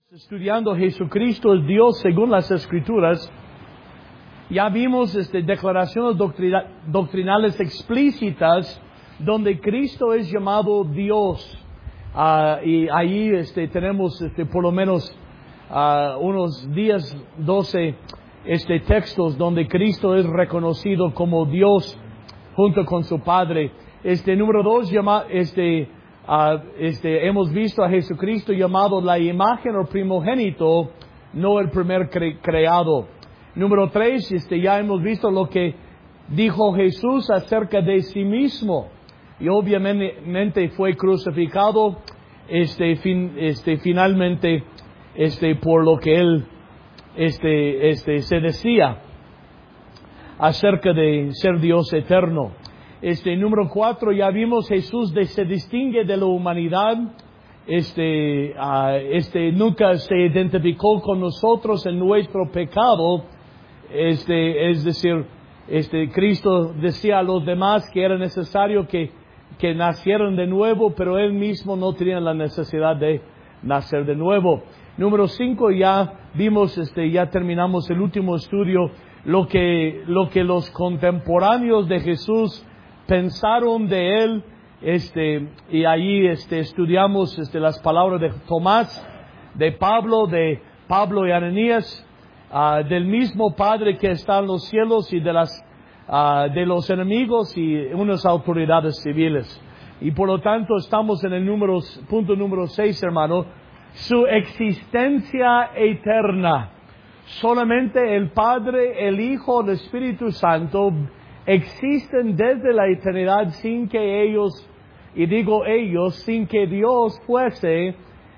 Estudiando Jesucristo es Dios según las Escrituras, ya vimos declaraciones doctrinales explícitas donde Cristo es llamado Dios. Y ahí tenemos por lo menos unos 10, 12 textos donde Cristo es reconocido como Dios junto con su Padre. Número 2, hemos visto a Jesucristo llamado la imagen o primogénito, no el primer creado. Número 3, ya hemos visto lo que dijo Jesús acerca de sí mismo. Y obviamente fue crucificado, finalmente, por lo que él, se decía acerca de ser Dios eterno. Número 4, ya vimos Jesús se distingue de la humanidad. Nunca se identificó con nosotros en nuestro pecado. Es decir, Cristo decía a los demás que era necesario que nacieran de nuevo, pero Él mismo no tenía la necesidad de nacer de nuevo. Número 5, ya vimos, ya terminamos el último estudio, lo que los contemporáneos de Jesús pensaron de Él, y allí estudiamos las palabras de Tomás, de Pablo y Ananías, del mismo Padre que está en los cielos y de los enemigos y unas autoridades civiles. Y por lo tanto estamos en el punto número 6, hermano, su existencia eterna. Solamente el Padre, el Hijo, el Espíritu Santo existen desde la eternidad sin que ellos, y digo ellos, sin que Dios fuese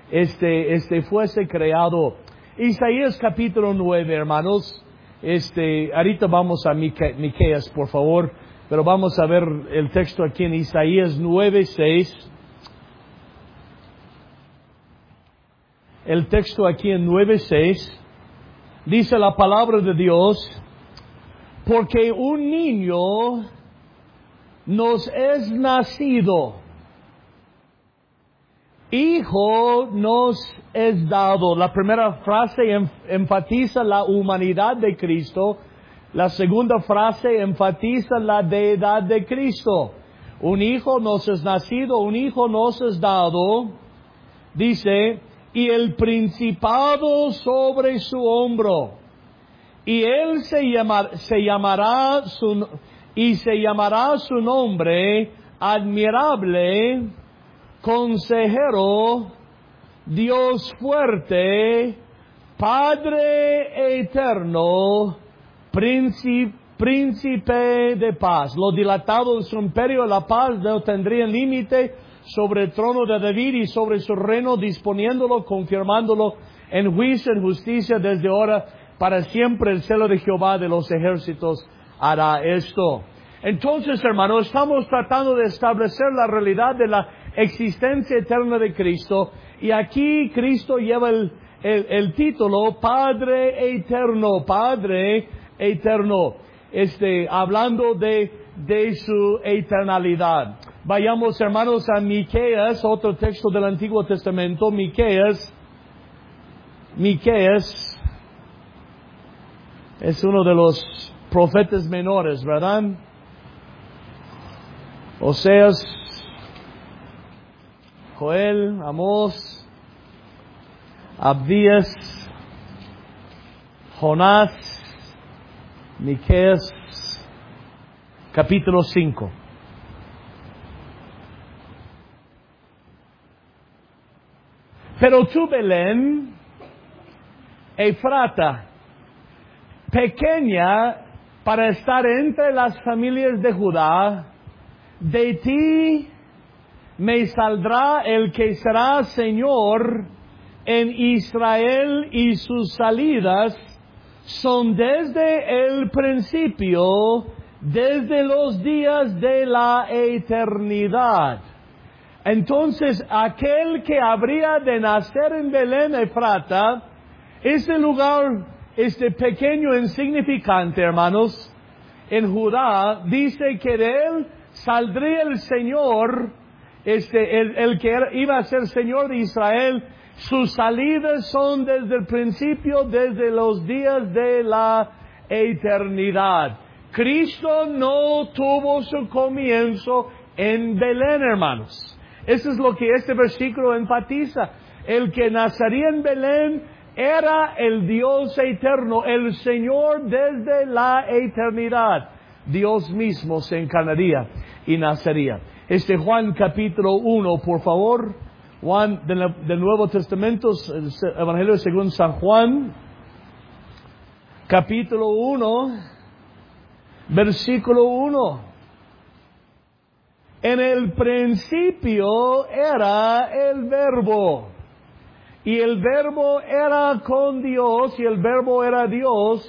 creado. Isaías capítulo 9, hermanos. Ahorita vamos a Miqueas, por favor, pero vamos a ver el texto aquí en Isaías 9:6. El texto aquí en 9:6 dice la palabra de Dios: porque un niño nos es nacido, hijo nos es dado. La primera frase enfatiza la humanidad de Cristo. La segunda frase enfatiza la deidad de Cristo. Un hijo nos es nacido, un hijo nos es dado. Dice, y el principado sobre su hombro. Y él se llamará su nombre admirable, consejero, Dios fuerte, Padre eterno, príncipe de paz. Lo dilatado de su imperio, la paz no tendría límite sobre el trono de David y sobre su reino, disponiéndolo, confirmándolo en juicio, en justicia desde ahora para siempre. El celo de Jehová de los ejércitos hará esto. Entonces, hermanos, estamos tratando de establecer la realidad de la existencia eterna de Cristo. Y aquí Cristo lleva el título Padre Eterno. Padre Eterno. Hablando de su eternalidad. Vayamos, hermanos, a Miqueas, otro texto del Antiguo Testamento. Miqueas es uno de los profetas menores, ¿verdad? Oseas, Joel, Amós, Abdías, Jonás, Miqueas, capítulo 5. Pero tú, Belén, Efrata, pequeña para estar entre las familias de Judá, de ti me saldrá el que será Señor en Israel, y sus salidas son desde el principio, desde los días de la eternidad. Entonces, aquel que habría de nacer en Belén Efrata, ese lugar, pequeño, insignificante, hermanos, en Judá, dice que de él saldría el Señor, el que iba a ser Señor de Israel, Sus salidas son desde el principio, desde los días de la eternidad. Cristo no tuvo su comienzo en Belén, hermanos. Eso es lo que este versículo enfatiza. El que nacería en Belén era el Dios eterno, el Señor desde la eternidad. Dios mismo se encarnaría y nacería. Juan capítulo 1, por favor. Juan del Nuevo Testamento, el Evangelio según San Juan, capítulo 1, versículo 1. En el principio era el Verbo, y el Verbo era con Dios, y el Verbo era Dios.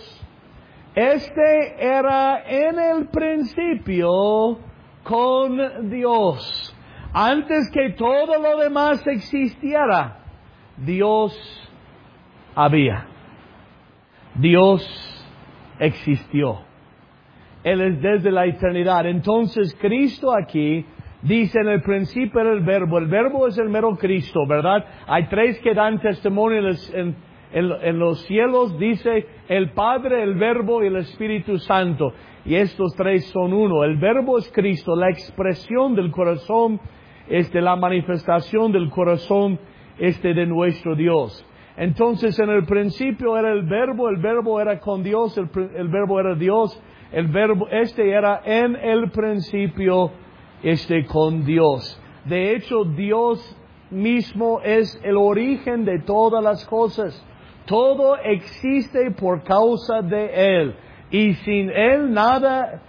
Era en el principio con Dios. Antes que todo lo demás existiera, Dios había. Dios existió. Él es desde la eternidad. Entonces Cristo aquí dice en el principio era el Verbo. El Verbo es el mero Cristo, ¿verdad? Hay tres que dan testimonio en los cielos. Dice el Padre, el Verbo y el Espíritu Santo. Y estos tres son uno. El Verbo es Cristo, la expresión del corazón, la manifestación del corazón de nuestro Dios. Entonces en el principio era el Verbo era con Dios, el Verbo era Dios, el Verbo era en el principio con Dios. De hecho, Dios mismo es el origen de todas las cosas. Todo existe por causa de Él. Y sin Él nada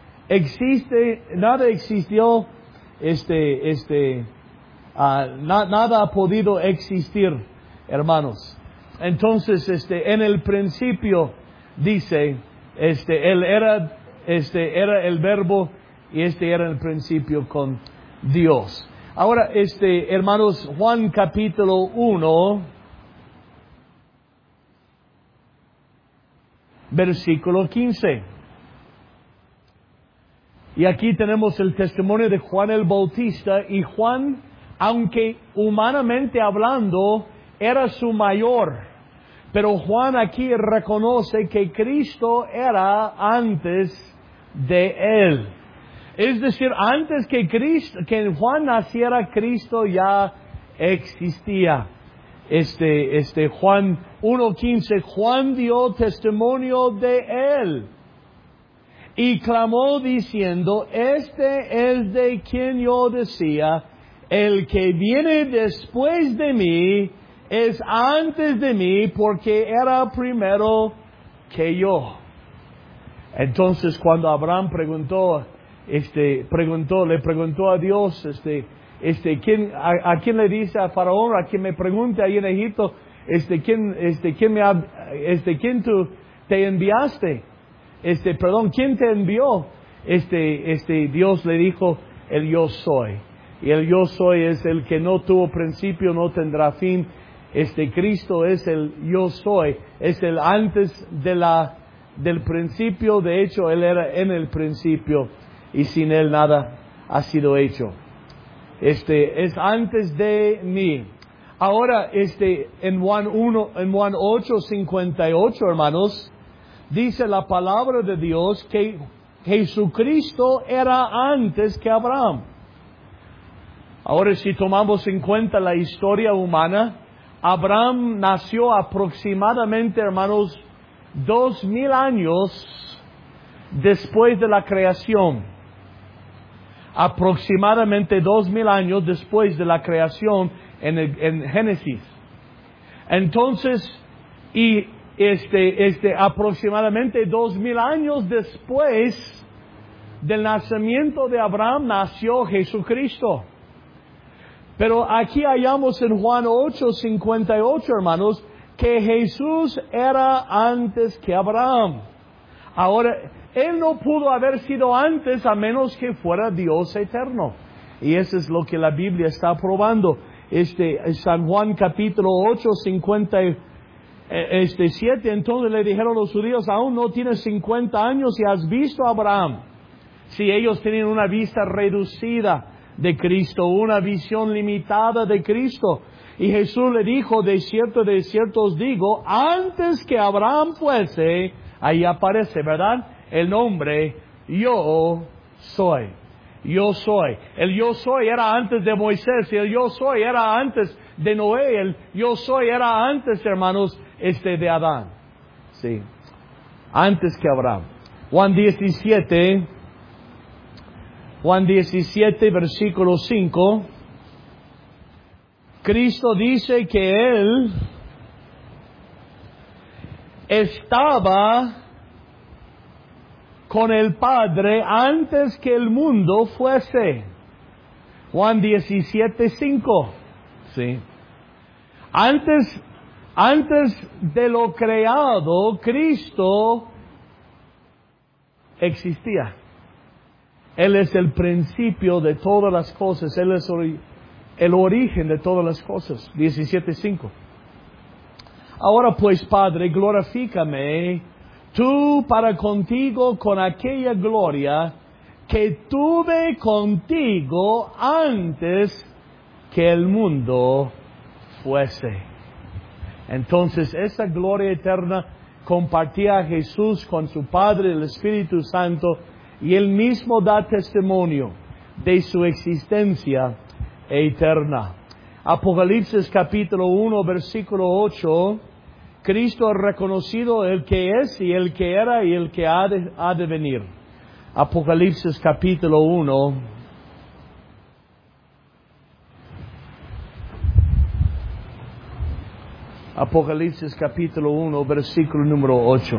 existió, nada ha podido existir, hermanos. Entonces, en el principio, dice, Él era el Verbo, y era en el principio con Dios. Ahora, hermanos, Juan capítulo 1, versículo 15. Y aquí tenemos el testimonio de Juan el Bautista, y Juan, aunque humanamente hablando, era su mayor, pero Juan aquí reconoce que Cristo era antes de él. Es decir, antes que Juan naciera, Cristo ya existía. Juan 1:15, Juan dio testimonio de él y clamó diciendo, este es de quien yo decía, el que viene después de mí es antes de mí, porque era primero que yo. Entonces cuando Abraham le preguntó a Dios, ¿a quién le dice a Faraón, a quien me pregunte ahí en Egipto, ¿quién tú te enviaste? ¿Quién te envió? Dios le dijo, el yo soy. Y el yo soy es el que no tuvo principio, no tendrá fin. Cristo es el yo soy, es el antes del principio. De hecho, Él era en el principio, y sin Él nada ha sido hecho. Es antes de mí. Ahora, en Juan 8:58, hermanos, dice la palabra de Dios que Jesucristo era antes que Abraham. Ahora, si tomamos en cuenta la historia humana, Abraham nació aproximadamente, hermanos, 2000 años después de la creación. Aproximadamente 2000 años después de la creación en Génesis. Entonces, aproximadamente 2000 años después del nacimiento de Abraham nació Jesucristo. Pero aquí hallamos en Juan 8:58, hermanos, que Jesús era antes que Abraham. Ahora, Él no pudo haber sido antes a menos que fuera Dios eterno. Y eso es lo que la Biblia está probando. San Juan capítulo 8:57, entonces le dijeron los judíos, aún no tienes 50 años y has visto a Abraham. Si ellos tenían una vista reducida de Cristo, una visión limitada de Cristo. Y Jesús le dijo, de cierto os digo, antes que Abraham fuese, ahí aparece, ¿verdad? El nombre, yo soy. Yo soy. El yo soy era antes de Moisés, y el yo soy era antes de Noé, el yo soy era antes, hermanos, de Adán. Sí. Antes que Abraham. Juan 17, versículo 5. Cristo dice que Él estaba con el Padre antes que el mundo fuese. Juan 17:5. Sí. Antes de lo creado, Cristo existía. Él es el principio de todas las cosas. Él es el origen de todas las cosas. 17:5. Ahora pues, Padre, glorifícame tú para contigo con aquella gloria que tuve contigo antes que el mundo fuese. Entonces, esa gloria eterna compartía Jesús con su Padre, el Espíritu Santo, y Él mismo da testimonio de su existencia eterna. Apocalipsis capítulo 1, versículo 8, Cristo ha reconocido el que es y el que era y el que ha de venir. Apocalipsis capítulo 1. Apocalipsis capítulo 1, versículo número 8.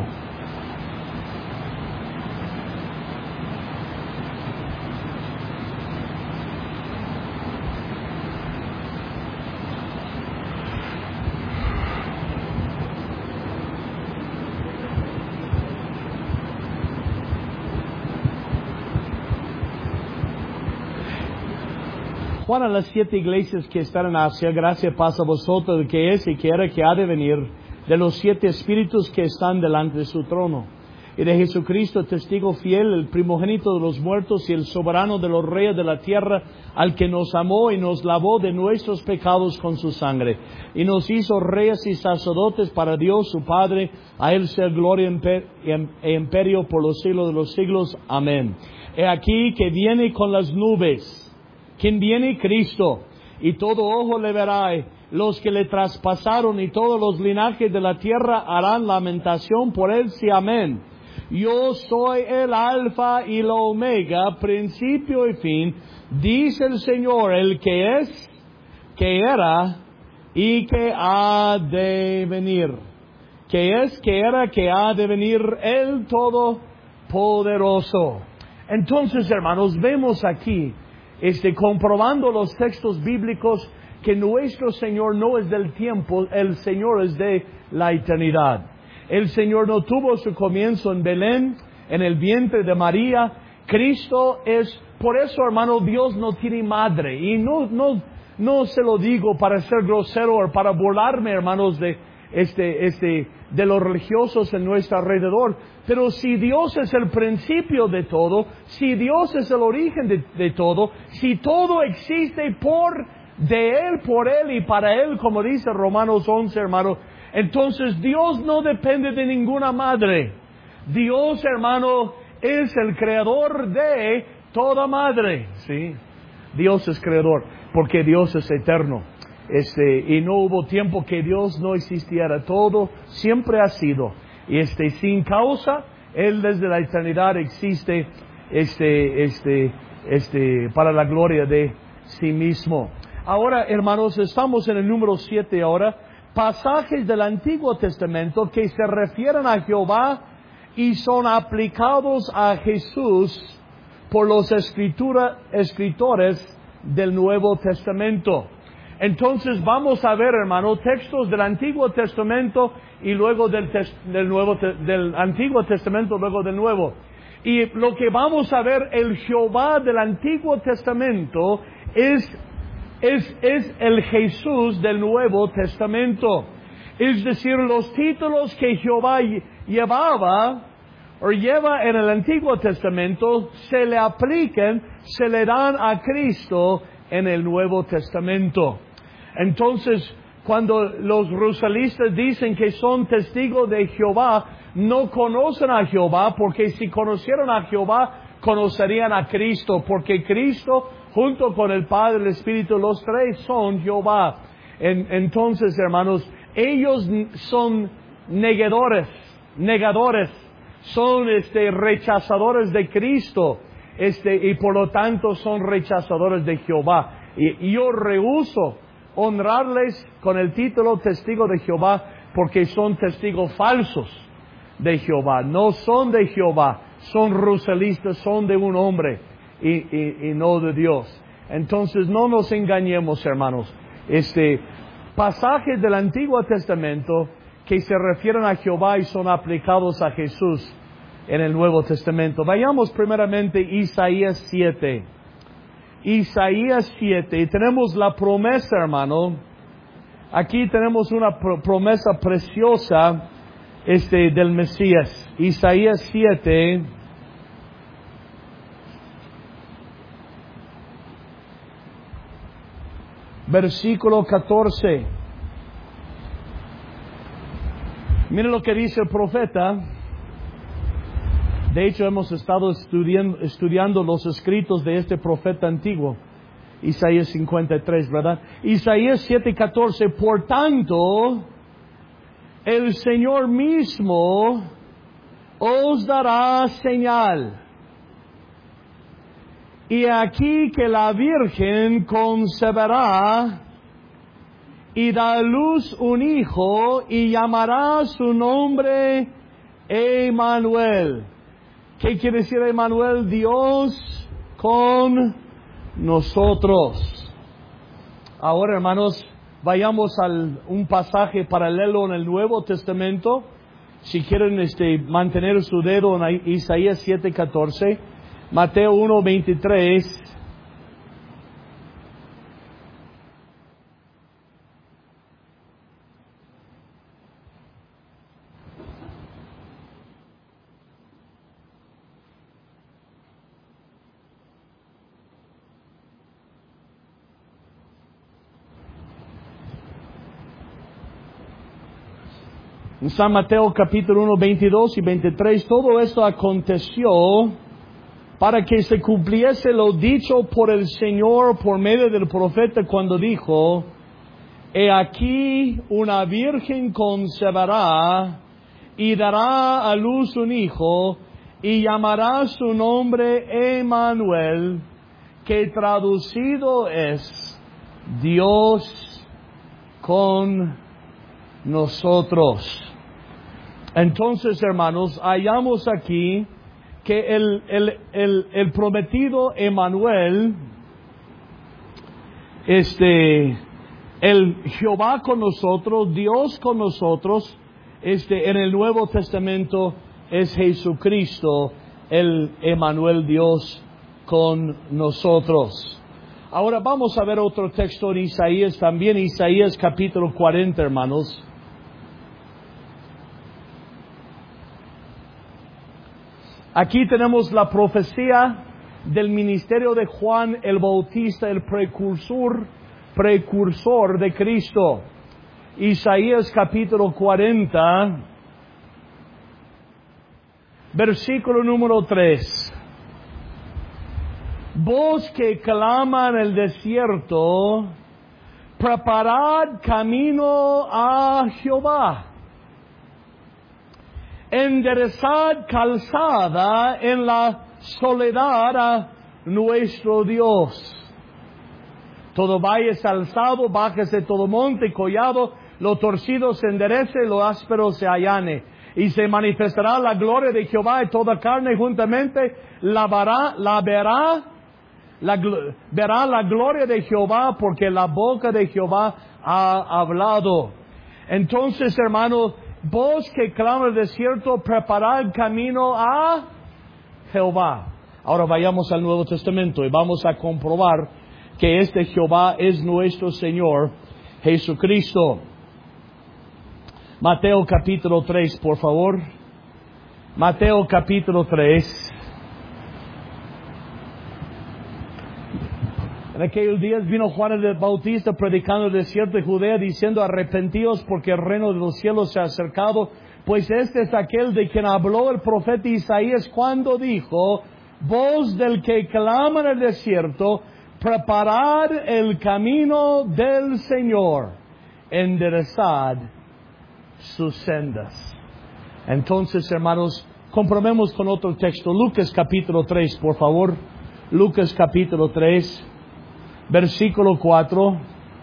Juan a las 7 iglesias que están en Asia, gracia paz a vosotros, el que es y que era, que ha de venir, de los 7 espíritus que están delante de su trono, y de Jesucristo, testigo fiel, el primogénito de los muertos y el soberano de los reyes de la tierra, al que nos amó y nos lavó de nuestros pecados con su sangre, y nos hizo reyes y sacerdotes para Dios su Padre. A Él sea gloria e imperio por los siglos de los siglos. Amén. He aquí que viene con las nubes. ¿Quién viene? Cristo. Y todo ojo le verá. Los que le traspasaron y todos los linajes de la tierra harán lamentación por él. Sí, amén. Yo soy el alfa y la omega, principio y fin, dice el Señor, el que es, que era y que ha de venir. Que es, que era, que ha de venir, el Todopoderoso. Entonces, hermanos, vemos aquí, comprobando los textos bíblicos, que nuestro Señor no es del tiempo, el Señor es de la eternidad. El Señor no tuvo su comienzo en Belén, en el vientre de María. Cristo es, por eso, hermano, Dios no tiene madre. Y no se lo digo para ser grosero o para burlarme, hermanos, de los religiosos en nuestro alrededor. Pero si Dios es el principio de todo, si Dios es el origen de todo, si todo existe de Él, por Él y para Él, como dice Romanos 11, hermano, entonces Dios no depende de ninguna madre. Dios, hermano, es el creador de toda madre. Sí, Dios es creador, porque Dios es eterno. Y no hubo tiempo que Dios no existiera. Todo siempre ha sido. Y sin causa, Él desde la eternidad existe, para la gloria de sí mismo. Ahora, hermanos, estamos en el número 7 ahora. Pasajes del Antiguo Testamento que se refieren a Jehová y son aplicados a Jesús por los escritores del Nuevo Testamento. Entonces vamos a ver, hermano, textos del Antiguo Testamento y luego del Antiguo Testamento, luego del Nuevo. Y lo que vamos a ver, el Jehová del Antiguo Testamento es el Jesús del Nuevo Testamento. Es decir, los títulos que Jehová lleva en el Antiguo Testamento se le aplican, se le dan a Cristo en el Nuevo Testamento. Entonces, cuando los rusalistas dicen que son testigos de Jehová, no conocen a Jehová, porque si conocieran a Jehová, conocerían a Cristo, porque Cristo, junto con el Padre y el Espíritu, los tres son Jehová. Entonces, hermanos, ellos son negadores, son rechazadores de Cristo, y por lo tanto son rechazadores de Jehová. Y yo rehúso honrarles con el título testigo de Jehová, porque son testigos falsos de Jehová, no son de Jehová, son rusalistas, son de un hombre y no de Dios. Entonces no nos engañemos, hermanos. Pasajes del Antiguo Testamento que se refieren a Jehová y son aplicados a Jesús en el Nuevo Testamento. Vayamos primeramente a Isaías 7. Isaías 7. Y tenemos la promesa, hermano. Aquí tenemos una promesa preciosa del Mesías. Isaías 7. Versículo 14. Mire lo que dice el profeta. De hecho, hemos estado estudiando los escritos de este profeta antiguo. Isaías 53, ¿verdad? Isaías 7:14. Por tanto, el Señor mismo os dará señal. Y aquí que la Virgen concebirá y da a luz un hijo y llamará su nombre Emmanuel. ¿Qué quiere decir Emmanuel? Dios con nosotros. Ahora, hermanos, vayamos a un pasaje paralelo en el Nuevo Testamento. Si quieren mantener su dedo en Isaías 7:14. Mateo 1:23. En San Mateo capítulo 1, 22 y 23, todo esto aconteció para que se cumpliese lo dicho por el Señor por medio del profeta cuando dijo: He aquí una virgen concebirá y dará a luz un hijo y llamará su nombre Emmanuel, que traducido es Dios con nosotros. Entonces, hermanos, hallamos aquí que el prometido Emmanuel, el Jehová con nosotros, Dios con nosotros, en el Nuevo Testamento es Jesucristo, el Emmanuel, Dios con nosotros. Ahora vamos a ver otro texto en Isaías, también Isaías capítulo 40, hermanos. Aquí tenemos la profecía del ministerio de Juan el Bautista, el precursor de Cristo. Isaías capítulo 40, versículo número 3. Voz que clama en el desierto, preparad camino a Jehová. Enderezad calzada en la soledad a nuestro Dios. Todo valle es alzado, bájese todo monte y collado, lo torcido se enderece, lo áspero se allane. Y se manifestará la gloria de Jehová, y toda carne juntamente verá la gloria de Jehová, porque la boca de Jehová ha hablado. Entonces, hermanos, voz que clama el desierto, preparad camino a Jehová. Ahora vayamos al Nuevo Testamento y vamos a comprobar que este Jehová es nuestro Señor Jesucristo. Mateo capítulo 3, por favor. Mateo capítulo 3. En aquellos días vino Juan el Bautista predicando en el desierto de Judea, diciendo: arrepentíos, porque el reino de los cielos se ha acercado. Pues este es aquel de quien habló el profeta Isaías cuando dijo: voz del que clama en el desierto, preparad el camino del Señor, enderezad sus sendas. Entonces, hermanos, comprobemos con otro texto. Lucas capítulo 3, por favor. Lucas capítulo 3, versículo 4.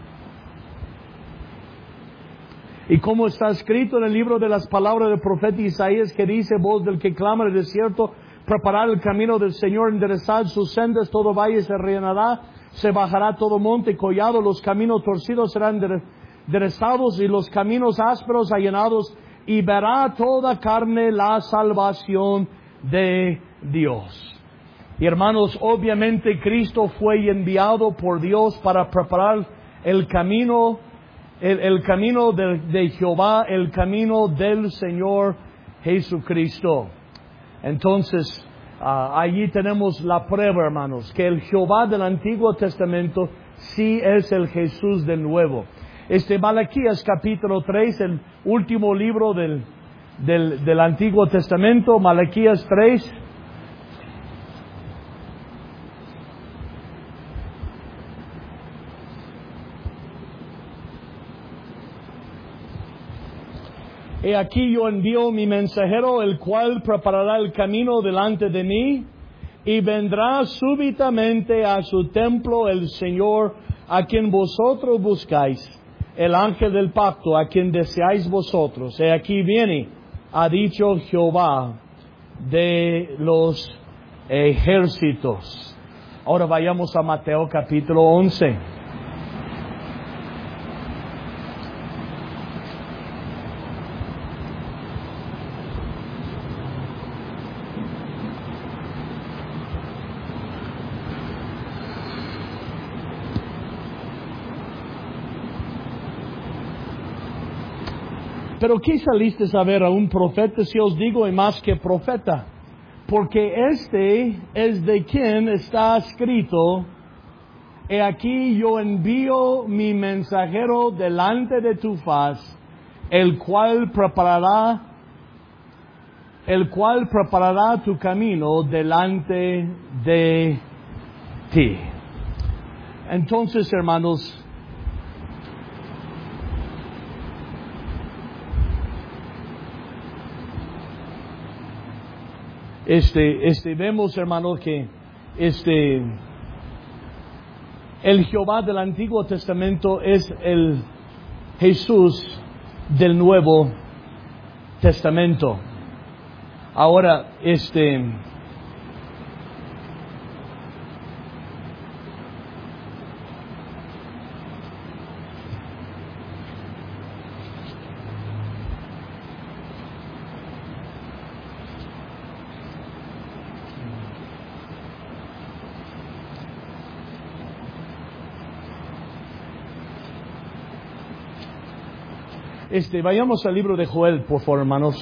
Y como está escrito en el libro de las palabras del profeta Isaías, que dice: voz del que clama en el desierto, preparar el camino del Señor, enderezad sus sendas, todo valle se rellenará, se bajará todo monte y collado, los caminos torcidos serán enderezados y los caminos ásperos allanados, y verá toda carne la salvación de Dios. Y hermanos, obviamente Cristo fue enviado por Dios para preparar el camino, el camino de Jehová, el camino del Señor Jesucristo. Entonces, allí tenemos la prueba, hermanos, que el Jehová del Antiguo Testamento sí es el Jesús del Nuevo. Malaquías capítulo 3, el último libro del Antiguo Testamento, Malaquías 3. He aquí yo envío mi mensajero, el cual preparará el camino delante de mí, y vendrá súbitamente a su templo el Señor, a quien vosotros buscáis, el ángel del pacto, a quien deseáis vosotros. He aquí viene, ha dicho Jehová de los ejércitos. Ahora vayamos a Mateo capítulo 11. Pero ¿qué saliste a ver a un profeta? Si os digo, y más que profeta, porque este es de quien está escrito: he aquí yo envío mi mensajero delante de tu faz, el cual preparará tu camino delante de ti. Entonces, hermanos, vemos, hermano, que el Jehová del Antiguo Testamento es el Jesús del Nuevo Testamento. Ahora, vayamos al libro de Joel, por favor, hermanos.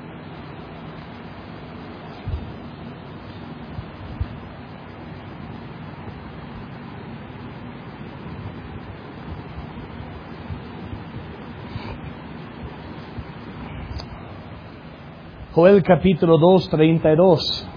Joel capítulo 2, 32.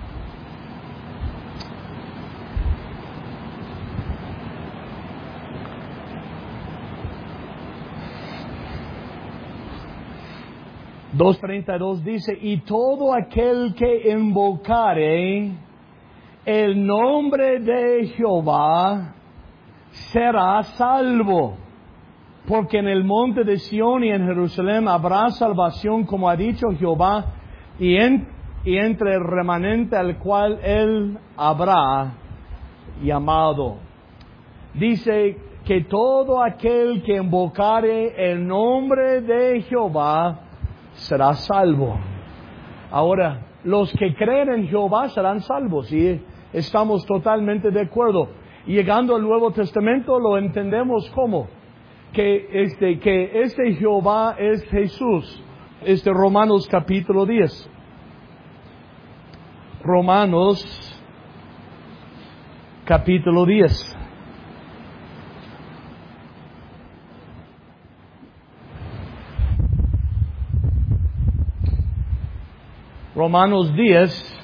Dos 32 dice: y todo aquel que invocare el nombre de Jehová será salvo, porque en el monte de Sión y en Jerusalén habrá salvación, como ha dicho Jehová, y entre el remanente al cual él habrá llamado. Dice que todo aquel que invocare el nombre de Jehová será salvo. Ahora, los que creen en Jehová serán salvos, y estamos totalmente de acuerdo. Llegando al Nuevo Testamento lo entendemos como que este Jehová es Jesús. Romanos capítulo 10. Romanos capítulo 10. Romanos 10.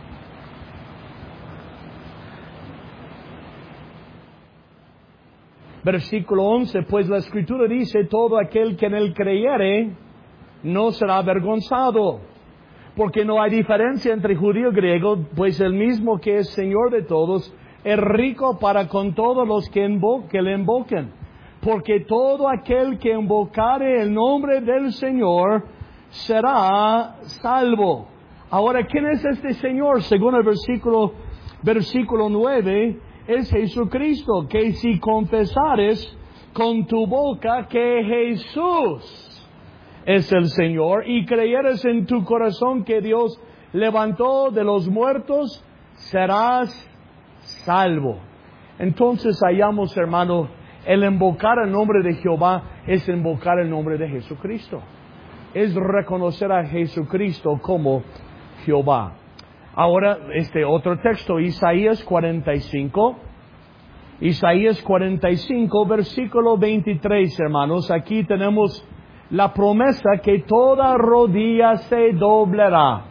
Versículo 11, pues la Escritura dice, todo aquel que en él creyere no será avergonzado, porque no hay diferencia entre judío y griego, pues el mismo que es Señor de todos, es rico para con todos los que le invoquen, porque todo aquel que invocare el nombre del Señor será salvo. Ahora, ¿quién es este Señor? Según el versículo 9, es Jesucristo, que si confesares con tu boca que Jesús es el Señor y creyeres en tu corazón que Dios levantó de los muertos, serás salvo. Entonces hallamos, hermano, el invocar el nombre de Jehová es invocar el nombre de Jesucristo. Es reconocer a Jesucristo como Jehová. Ahora, otro texto, Isaías 45. Isaías 45, versículo 23, hermanos. Aquí tenemos la promesa que toda rodilla se doblará.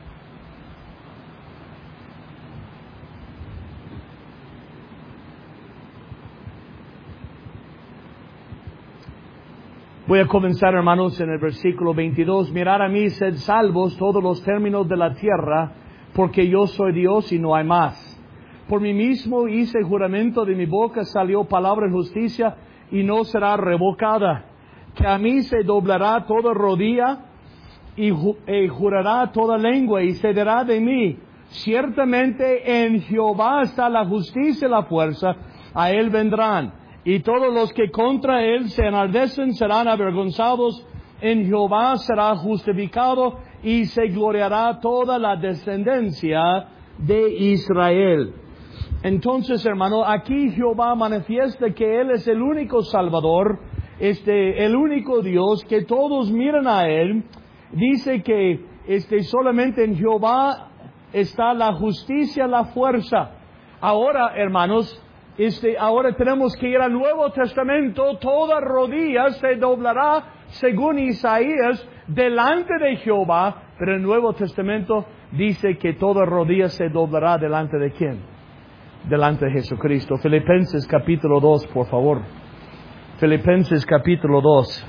Voy a comenzar, hermanos, en el versículo 22. Mirad a mí, sed salvos todos los términos de la tierra, porque yo soy Dios y no hay más. Por mí mismo hice juramento, de mi boca salió palabra de justicia y no será revocada. Que a mí se doblará toda rodilla y jurará toda lengua y se dirá de mí, ciertamente en Jehová está la justicia y la fuerza, a él vendrán. Y todos los que contra él se enardecen serán avergonzados, en Jehová será justificado y se gloriará toda la descendencia de Israel. Entonces, hermano, aquí Jehová manifiesta que Él es el único Salvador, el único Dios, que todos miran a Él. Dice que solamente en Jehová está la justicia, la fuerza. Ahora, hermanos, ahora tenemos que ir al Nuevo Testamento. Toda rodilla se doblará, según Isaías, delante de Jehová. Pero el Nuevo Testamento dice que toda rodilla se doblará delante de ¿quién? Delante de Jesucristo. Filipenses capítulo 2, por favor. Filipenses capítulo 2.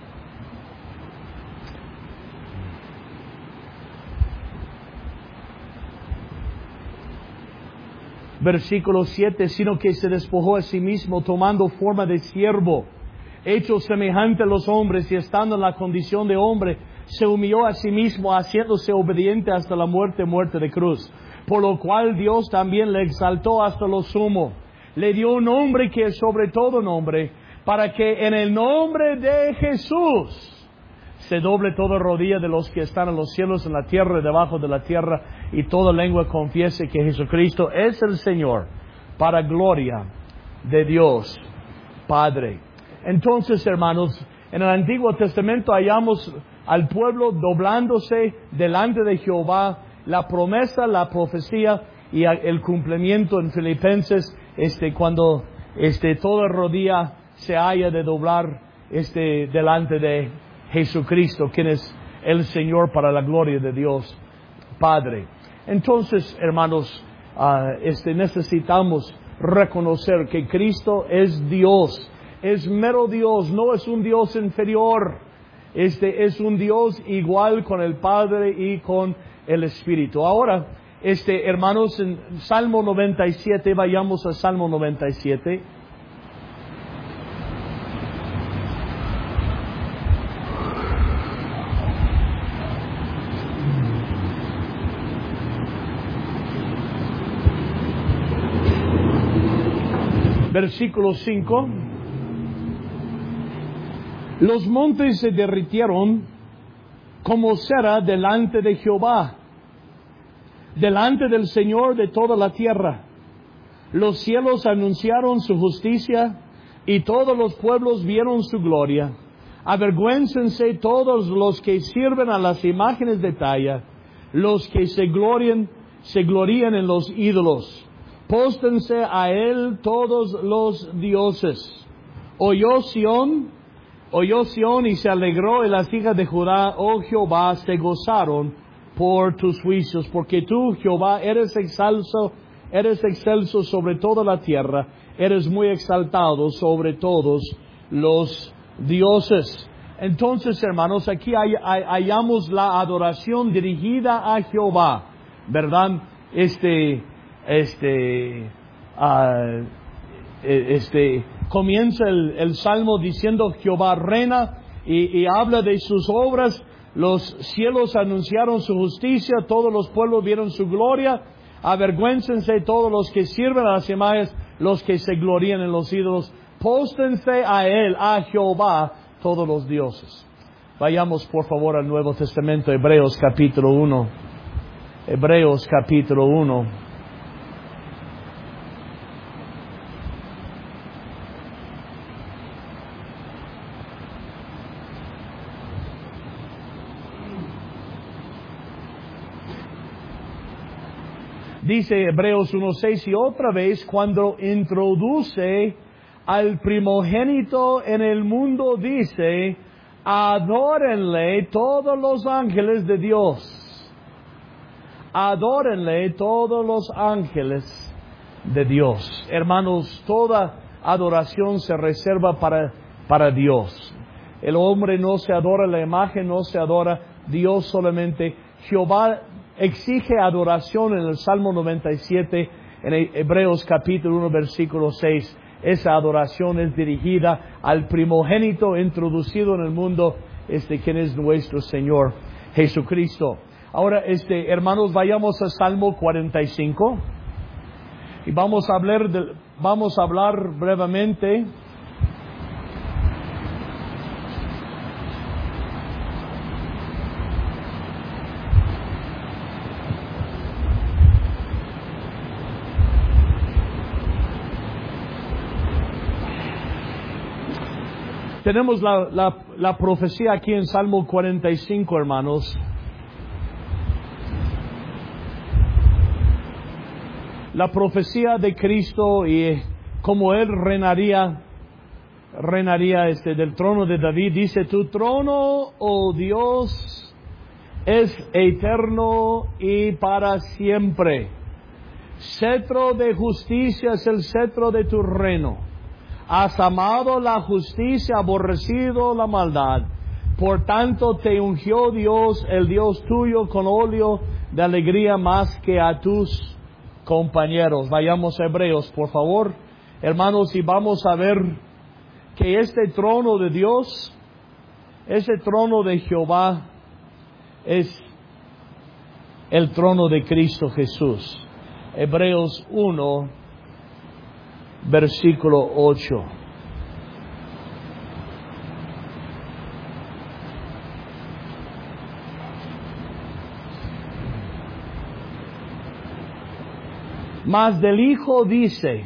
Versículo 7, sino que se despojó a sí mismo tomando forma de siervo, hecho semejante a los hombres y estando en la condición de hombre, se humilló a sí mismo, haciéndose obediente hasta la muerte de cruz. Por lo cual Dios también le exaltó hasta lo sumo. Le dio un nombre que es sobre todo nombre, para que en el nombre de Jesús se doble toda rodilla de los que están en los cielos, en la tierra y debajo de la tierra, y toda lengua confiese que Jesucristo es el Señor, para gloria de Dios Padre. Entonces, hermanos, en el Antiguo Testamento hallamos al pueblo doblándose delante de Jehová, la promesa, la profecía y el cumplimiento en Filipenses, cuando toda rodilla se haya de doblar delante de Jesucristo, quien es el Señor, para la gloria de Dios Padre. Entonces, hermanos, necesitamos reconocer que Cristo es Dios, es mero Dios, no es un Dios inferior. Es un Dios igual con el Padre y con el Espíritu. Ahora, hermanos, en Salmo 97, vayamos a Salmo 97. Versículo 5. Los montes se derritieron como cera delante de Jehová, delante del Señor de toda la tierra. Los cielos anunciaron su justicia y todos los pueblos vieron su gloria. Avergüéncense todos los que sirven a las imágenes de talla, los que se glorían en los ídolos. Póstense a él todos los dioses. Oyó Sión y se alegró, y las hijas de Judá, oh Jehová, se gozaron por tus juicios, porque tú, Jehová, eres excelso sobre toda la tierra, eres muy exaltado sobre todos los dioses. Entonces, hermanos, aquí hallamos la adoración dirigida a Jehová, ¿verdad? Comienza el salmo diciendo Jehová reina y habla de sus obras. Los cielos anunciaron su justicia, todos los pueblos vieron su gloria. Avergüéncense todos los que sirven a las imágenes, los que se glorían en los ídolos. Póstrense a él, a Jehová, todos los dioses. Vayamos por favor al Nuevo Testamento, Hebreos capítulo 1. Hebreos capítulo 1. Dice Hebreos 1:6, y otra vez cuando introduce al primogénito en el mundo dice, adórenle todos los ángeles de Dios. Adórenle todos los ángeles de Dios. Hermanos, toda adoración se reserva para Dios. El hombre no se adora la imagen, no se adora Dios solamente. Jehová exige adoración en el Salmo 97, en Hebreos capítulo 1, versículo 6. Esa adoración es dirigida al primogénito introducido en el mundo, quien es nuestro Señor Jesucristo. Ahora, hermanos, vayamos al Salmo 45 y vamos a hablar brevemente Tenemos la profecía aquí en Salmo 45, hermanos. La profecía de Cristo y como Él reinaría del trono de David. Dice, tu trono, oh Dios, es eterno y para siempre. Cetro de justicia es el cetro de tu reino. Has amado la justicia, aborrecido la maldad. Por tanto te ungió Dios, el Dios tuyo, con óleo de alegría más que a tus compañeros. Vayamos a Hebreos, por favor, hermanos, y vamos a ver que este trono de Dios, ese trono de Jehová, es el trono de Cristo Jesús. Hebreos 1, versículo 8. Mas del Hijo dice,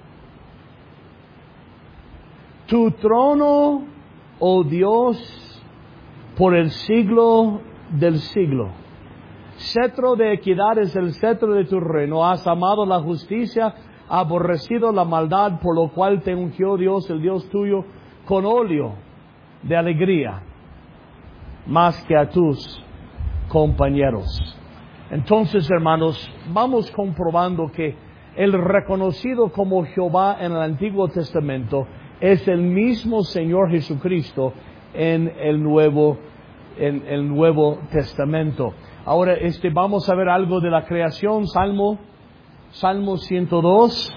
tu trono, oh Dios, por el siglo del siglo. Cetro de equidad es el cetro de tu reino. Has amado la justicia, aborrecido la maldad, por lo cual te ungió Dios, el Dios tuyo, con óleo de alegría, más que a tus compañeros. Entonces, hermanos, vamos comprobando que el reconocido como Jehová en el Antiguo Testamento es el mismo Señor Jesucristo en el Nuevo Testamento. Ahora, vamos a ver algo de la creación. Salmo 102.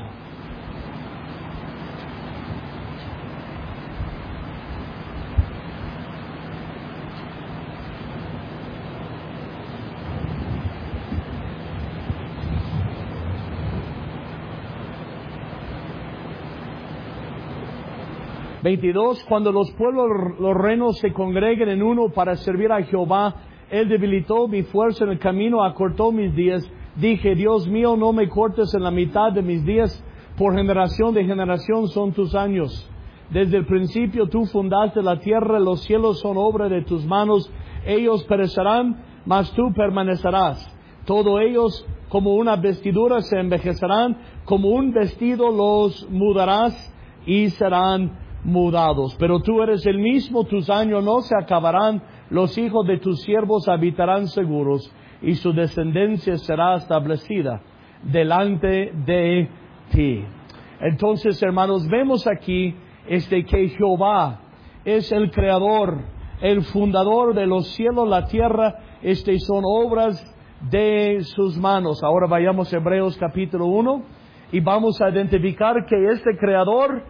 Cuando los pueblos, los reinos se congreguen en uno para servir a Jehová, Él debilitó mi fuerza en el camino, acortó mis días. Dije, Dios mío, no me cortes en la mitad de mis días, por generación de generación son tus años. Desde el principio tú fundaste la tierra, los cielos son obra de tus manos. Ellos perecerán, mas tú permanecerás. Todos ellos como una vestidura se envejecerán, como un vestido los mudarás y serán mudados. Pero tú eres el mismo, tus años no se acabarán, los hijos de tus siervos habitarán seguros. y su descendencia será establecida delante de ti. Entonces, hermanos, vemos aquí que Jehová es el creador, el fundador de los cielos, la tierra, son obras de sus manos. Ahora vayamos a Hebreos capítulo 1 y vamos a identificar que este creador,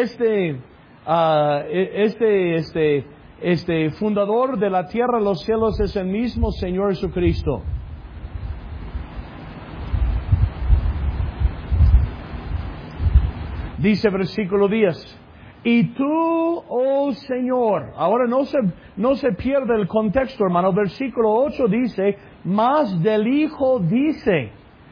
fundador de la tierra y los cielos es el mismo Señor Jesucristo. Dice versículo 10. Y tú, oh Señor, ahora no se pierde el contexto, hermano. Versículo 8 dice, más del Hijo dice.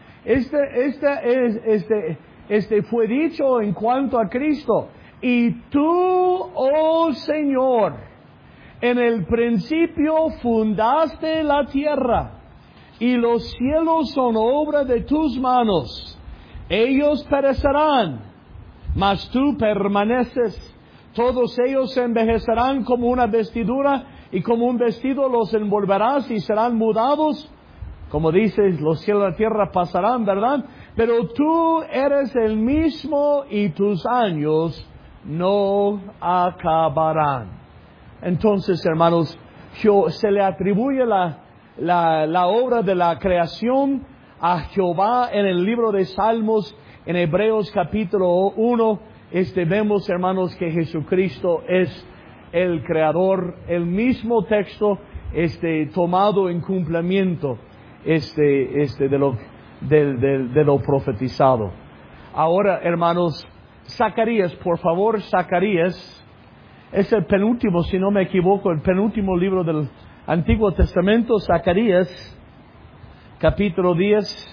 Fue dicho en cuanto a Cristo. Y tú, oh Señor, en el principio fundaste la tierra, y los cielos son obra de tus manos. Ellos perecerán, mas tú permaneces. Todos ellos se envejecerán como una vestidura, y como un vestido los envolverás y serán mudados. Como dices, los cielos y la tierra pasarán, ¿verdad? Pero tú eres el mismo y tus años no acabarán. Entonces, hermanos, se le atribuye la obra de la creación a Jehová en el libro de Salmos. En Hebreos capítulo 1, vemos, hermanos, que Jesucristo es el creador, el mismo texto, tomado en cumplimiento, de lo profetizado. Ahora, hermanos, Zacarías, por favor, Zacarías, es el penúltimo, si no me equivoco, el penúltimo libro del Antiguo Testamento, Zacarías, capítulo 10,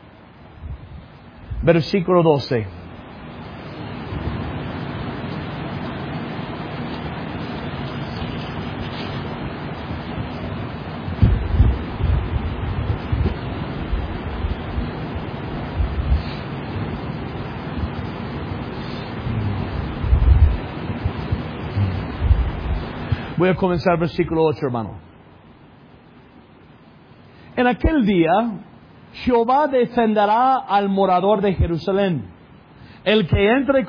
versículo 12. Voy a comenzar versículo 8, hermano. En aquel día, Jehová defenderá al morador de Jerusalén. El que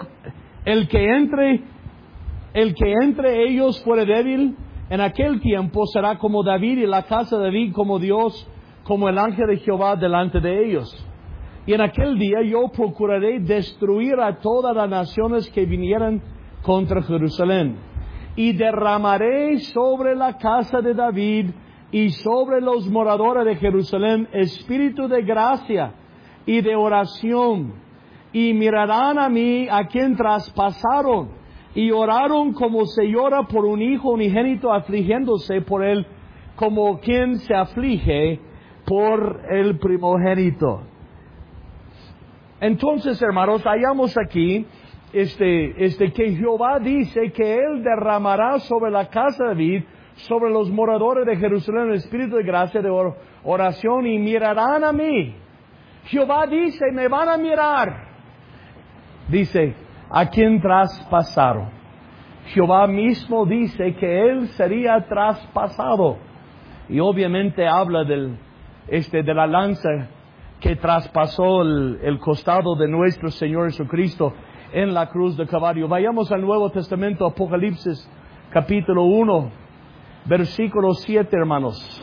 entre ellos fuere débil, en aquel tiempo será como David, y la casa de David como Dios, como el ángel de Jehová delante de ellos. Y en aquel día yo procuraré destruir a todas las naciones que vinieran contra Jerusalén, y derramaré sobre la casa de David y sobre los moradores de Jerusalén espíritu de gracia y de oración, y mirarán a mí, a quien traspasaron, y oraron como se llora por un hijo unigénito, afligiéndose por él como quien se aflige por el primogénito. Entonces, hermanos, hallamos aquí que Jehová dice que Él derramará sobre la casa de David, sobre los moradores de Jerusalén, el espíritu de gracia, de oración, y mirarán a mí. Jehová dice, me van a mirar. Dice, ¿a quién traspasaron? Jehová mismo dice que Él sería traspasado. Y obviamente habla de la lanza que traspasó el costado de nuestro Señor Jesucristo en la cruz de Calvario. Vayamos al Nuevo Testamento, Apocalipsis, capítulo 1, versículo 7, hermanos.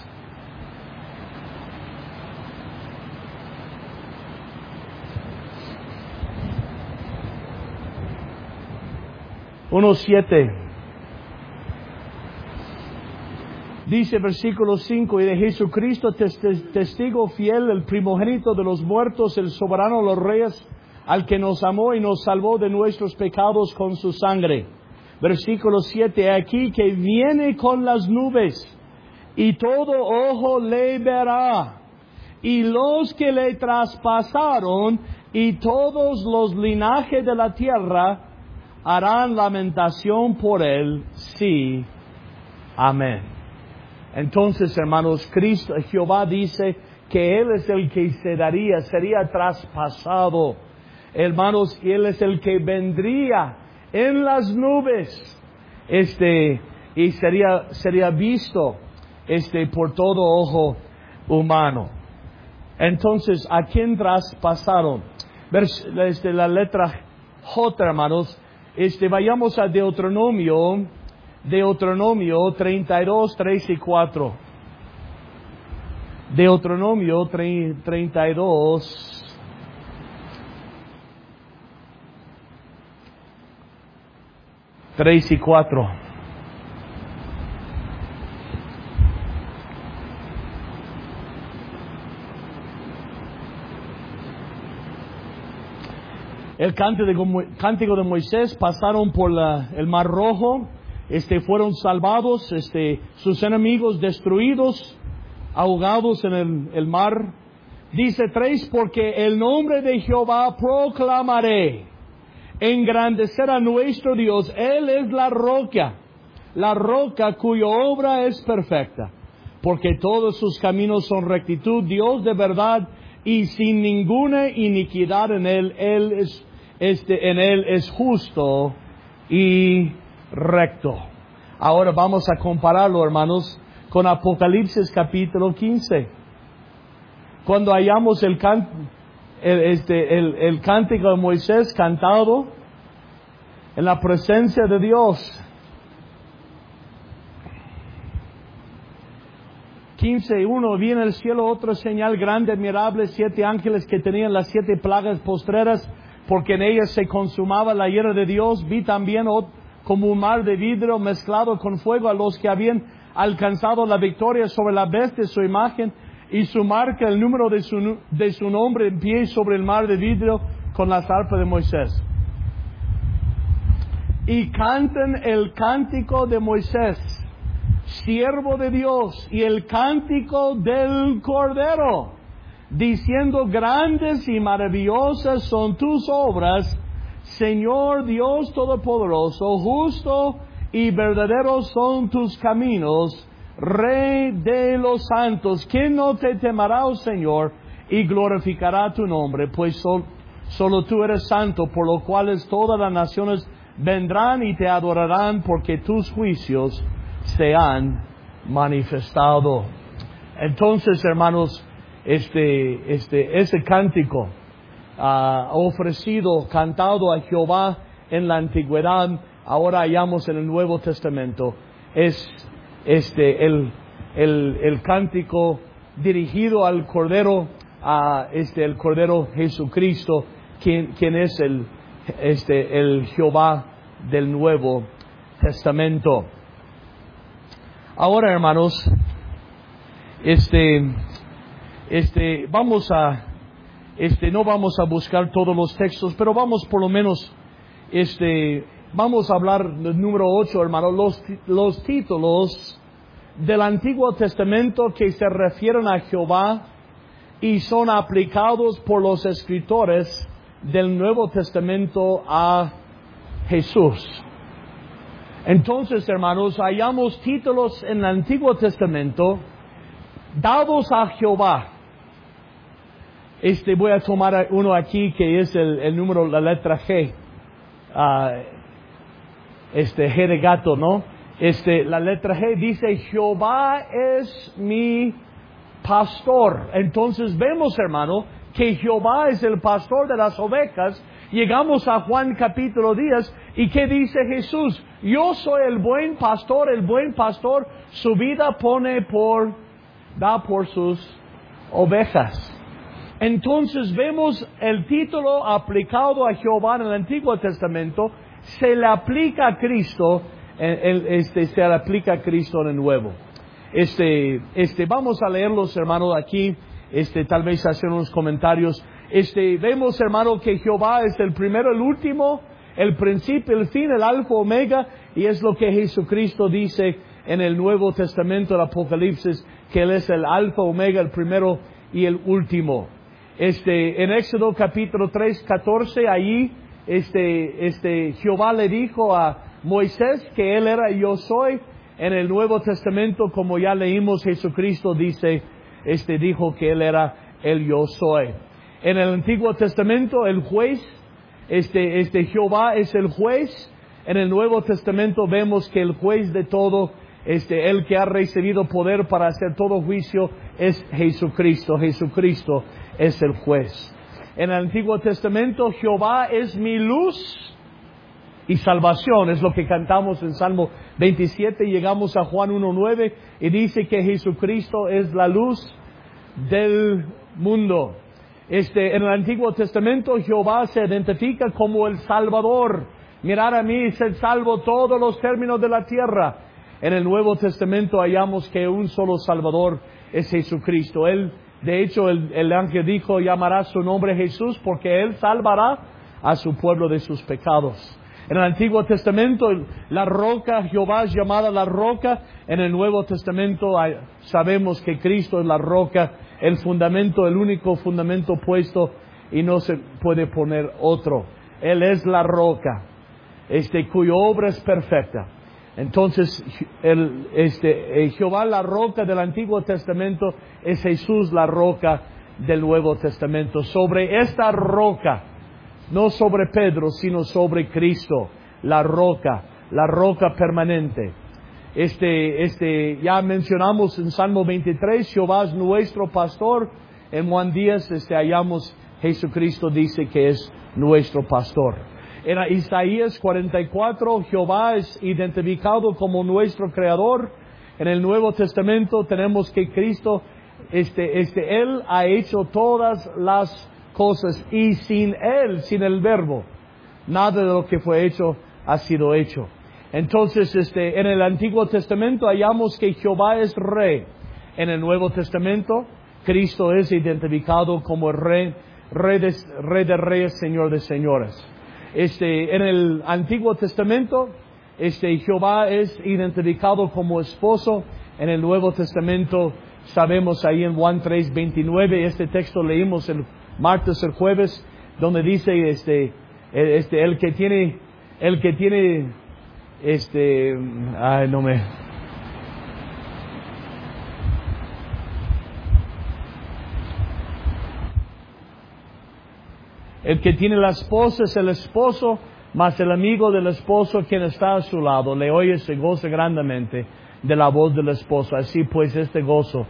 Uno 7. Dice versículo 5, y de Jesucristo testigo fiel, el primogénito de los muertos, el soberano de los reyes, al que nos amó y nos salvó de nuestros pecados con su sangre. Versículo 7, aquí que viene con las nubes, y todo ojo le verá, y los que le traspasaron, y todos los linajes de la tierra, harán lamentación por él. Sí, amén. Entonces, hermanos, Jehová dice que Él es el que sería traspasado. Hermanos, y Él es el que vendría en las nubes, y sería visto, por todo ojo humano. Entonces, ¿a quién traspasaron? La letra J, hermanos. Vayamos a Deuteronomio 32, 3 y 4. Deuteronomio 32, 3 y 4. El cántico de Moisés, pasaron por el Mar Rojo, fueron salvados, sus enemigos destruidos, ahogados en el mar. Dice 3, porque el nombre de Jehová proclamaré, engrandecer a nuestro Dios. Él es la roca cuya obra es perfecta, porque todos sus caminos son rectitud, Dios de verdad y sin ninguna iniquidad en él. En él es justo y recto. Ahora vamos a compararlo, hermanos, con Apocalipsis capítulo 15. Cuando hallamos el cántico de Moisés cantado en la presencia de Dios. 15:1, vi en el cielo otra señal grande, admirable, 7 ángeles que tenían las 7 plagas postreras, porque en ellas se consumaba la ira de Dios. Vi también como un mar de vidrio mezclado con fuego a los que habían alcanzado la victoria sobre la bestia, su imagen y su marca, el número de su nombre, en pie sobre el mar de vidrio con la arpa de Moisés. Y cantan el cántico de Moisés, siervo de Dios, y el cántico del Cordero, diciendo: grandes y maravillosas son tus obras, Señor Dios Todopoderoso, justo y verdaderos son tus caminos, Rey de los santos. ¿Quién no te temerá, oh Señor, y glorificará tu nombre? Pues solo tú eres santo, por lo cual todas las naciones vendrán y te adorarán, porque tus juicios se han manifestado. Entonces, hermanos, ese cántico ofrecido, cantado a Jehová en la antigüedad, ahora hallamos en el Nuevo Testamento, es el cántico dirigido al Cordero, el Cordero Jesucristo, quien es el Jehová del Nuevo Testamento. Ahora, hermanos, no vamos a buscar todos los textos, pero vamos por lo menos, vamos a hablar del número 8, hermanos, los títulos del Antiguo Testamento que se refieren a Jehová y son aplicados por los escritores del Nuevo Testamento a Jesús. Entonces, hermanos, hallamos títulos en el Antiguo Testamento dados a Jehová. Voy a tomar uno aquí que es el número, la letra G. G de gato, ¿no? La letra G dice: Jehová es mi pastor. Entonces vemos, hermano, que Jehová es el pastor de las ovejas. Llegamos a Juan capítulo 10, ¿y qué dice Jesús? Yo soy el buen pastor su vida da por sus ovejas. Entonces vemos el título aplicado a Jehová en el Antiguo Testamento, se le aplica a Cristo, se le aplica a Cristo en el Nuevo. Vamos a leerlos, hermanos, aquí, tal vez hacer unos comentarios. Vemos, hermano, que Jehová es el primero, el último, el principio, el fin, el alfa, omega, y es lo que Jesucristo dice en el Nuevo Testamento, el Apocalipsis, que Él es el alfa, omega, el primero y el último. En Éxodo capítulo 3, 14, ahí, Jehová le dijo a Moisés que Él era yo soy. En el Nuevo Testamento, como ya leímos, Jesucristo dijo que Él era el yo soy. En el Antiguo Testamento, el juez, Jehová es el juez. En el Nuevo Testamento vemos que el juez de todo el que ha recibido poder para hacer todo juicio es Jesucristo. Jesucristo es el juez. En el Antiguo Testamento, Jehová es mi luz y salvación, es lo que cantamos en Salmo 27. Llegamos a Juan 1:9 y dice que Jesucristo es la luz del mundo. En el Antiguo Testamento, Jehová se identifica como el Salvador. Mirad a mí, sed salvo todos los términos de la tierra. En el Nuevo Testamento hallamos que un solo Salvador es Jesucristo. De hecho, el ángel dijo, llamará su nombre Jesús, porque Él salvará a su pueblo de sus pecados. En el Antiguo Testamento, la roca, Jehová es llamada la roca. En el Nuevo Testamento sabemos que Cristo es la roca, el fundamento, el único fundamento puesto, y no se puede poner otro. Él es la roca, cuya obra es perfecta. Entonces, Jehová, la roca del Antiguo Testamento, es Jesús, la roca del Nuevo Testamento. Sobre esta roca, no sobre Pedro, sino sobre Cristo, la roca permanente. Ya mencionamos en Salmo 23, Jehová es nuestro pastor. En Juan 10, hallamos Jesucristo dice que es nuestro pastor. En Isaías 44, Jehová es identificado como nuestro creador. En el Nuevo Testamento tenemos que Cristo, Él ha hecho todas las cosas, y sin Él, sin el Verbo, nada de lo que fue hecho ha sido hecho. Entonces, en el Antiguo Testamento hallamos que Jehová es Rey. En el Nuevo Testamento, Cristo es identificado como el Rey de Reyes, Señor de Señores. En el Antiguo Testamento, Jehová es identificado como esposo. En el Nuevo Testamento, sabemos ahí en Juan 3:29, este texto leímos el martes, el jueves, donde dice, el que tiene, el que tiene la esposa es el esposo, mas el amigo del esposo, quien está a su lado, le oye, se goza grandemente de la voz del esposo. Así pues, gozo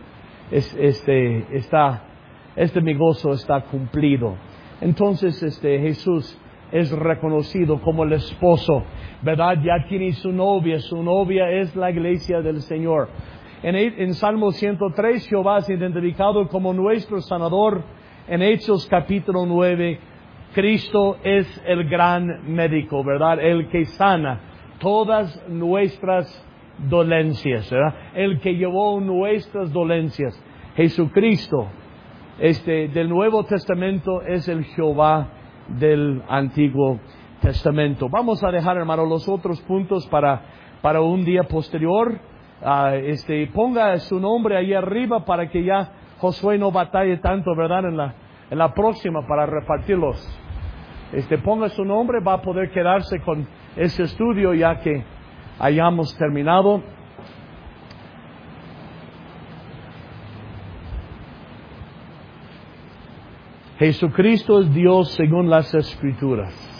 mi gozo está cumplido. Entonces, Jesús es reconocido como el esposo, ¿verdad? Ya tiene su novia es la iglesia del Señor. En Salmo 103, Jehová es identificado como nuestro sanador. En Hechos capítulo 9, Cristo es el gran médico, ¿verdad? El que sana todas nuestras dolencias, ¿verdad? El que llevó nuestras dolencias. Jesucristo, del Nuevo Testamento, es el Jehová del Antiguo Testamento. Vamos a dejar, hermano, los otros puntos para un día posterior. Ponga su nombre ahí arriba para que ya Josué no batalle tanto, ¿verdad? En la próxima para repartirlos. Ponga su nombre, va a poder quedarse con ese estudio ya que hayamos terminado. Jesucristo es Dios según las Escrituras.